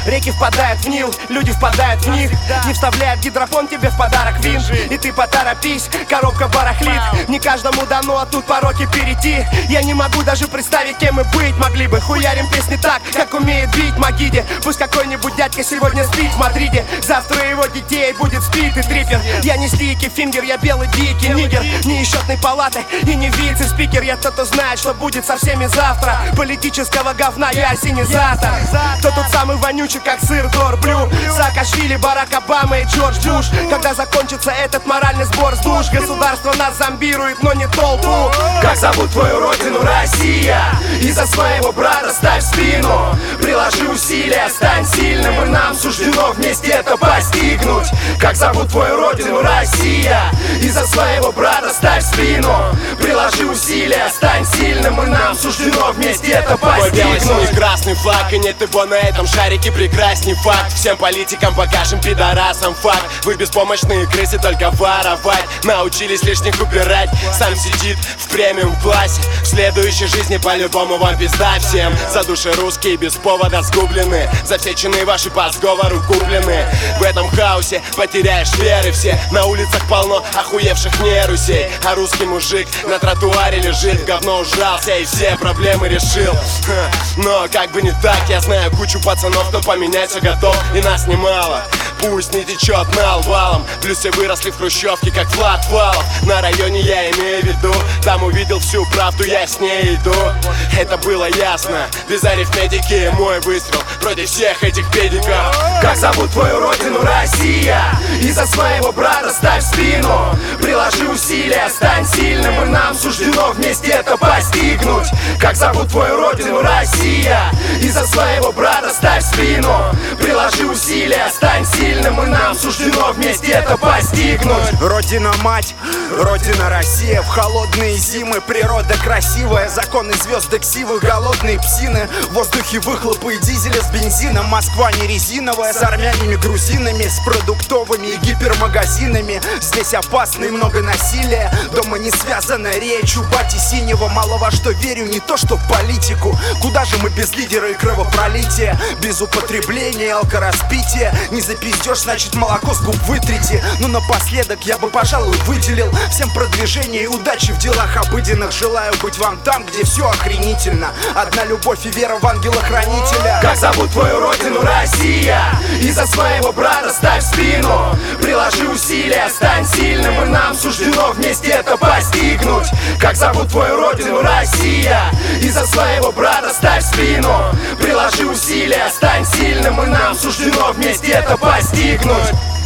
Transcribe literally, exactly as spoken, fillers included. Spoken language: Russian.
Реки впадают в Нил, люди впадают в них. Не вставляет гидрофон тебе в подарок винт, и ты поторопись, коробка барахлит. Не каждому дано, а тут пороки перейти. Я не могу даже представить, кем мы быть могли бы. Хуярим песни так, как умеет бить Магиде. Пусть какой-нибудь дядька сегодня спит в Мадриде, завтра его детей будет спит и трипер. Я не стики фингер, я белый дикий нигер. Не из счетной палаты и не вице-спикер. Я тот, кто знает, что будет со всеми завтра. Политического говна я осенизатор. Кто тут самый вонючий, как сыр Дорблю? Саакашвили, Барак Обама и Джордж Буш. Когда закончится этот моральный сбор с душ? Государство нас зомбирует, но не толпу. Как зовут твою родину, Россия? И за своего брата ставь спину. Приложи усилия, стань сильным, и нам суждено вместе это постигнуть. Как зовут твою родину, Россия? И за своего брата ставь спину. Приложи усилия, стань сильным, и нам суждено вместе это постигнуть. Мой белый, синий, красный флаг, и нет его на этом шарике, прекрасней факт. Всем политикам покажем, пидорасам факт. Вы беспомощные крысы, только воровать научились лишних убирать. Сам сидит в премиум классе. В следующей жизни по-любому вам пизда всем. За души русские без повода сгублены, за все чины ваши по сговору куплены. В этом хаосе потеряешь веры все. На улицах полно охуевших нерусей, а русский мужик на тротуаре лежит, говно ужался и все проблемы решил. Но как бы не так, я знаю кучу пацанов, кто поменяться готов, и нас немало. Пусть не течет налвалом, плюс все выросли в хрущевке, как Влад Валов. На районе я имею в виду, там увидел всю правду, я с ней иду. Это было ясно, без арифметики мой выстрел против всех этих педиков. Как зовут твою родину, Россия? И за своего брата ставь спину. Приложи усилия, стань сильным, и нам суждено вместе это постигнуть. Как зовут твою родину, Россия? И за своего брата ставь спину. Приложи усилия, стань сильным, и нам суждено вместе это постигнуть. Родина-мать, Родина Россия. В холодные зимы природа красивая. Законы звезды ксивы, голодные псины. В воздухе выхлопы и дизеля с бензином. Москва не резиновая, с армянами, грузинами, с продуктовыми и гипермагазинами. Здесь опасно и много насилия. Дома не связана речь у бати синего. Мало во что верю, не то что в политику. Куда же мы без лидера и кровопролития? Без употребления и алкораспития. Не запиздешь, значит молоко с губ вытрите. Но напоследок я бы, пожалуй, выделил всем продвижение и удачи в делах обыденных. Желаю быть вам там, где все охренительно. Одна любовь и вера в ангела-хранителя. Как зовут твою родину, Россия? И за своего брата ставь спину. Приложи усилия, стань сильным, и нам суждено вместе это постигнуть. Как зовут твою родину, Россия? И за своего брата ставь спину. Приложи усилия, стань сильным, и нам суждено вместе это постигнуть.